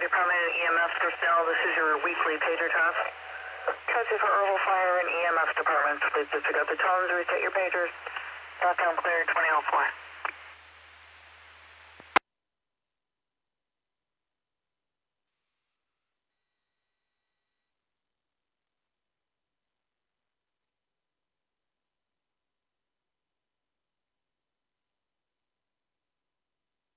Department and EMS personnel, this is your weekly pager task. Task for Earl Fire and EMS departments. Please disregard the tones, reset your pagers. Lockdown clear, 20 all 4.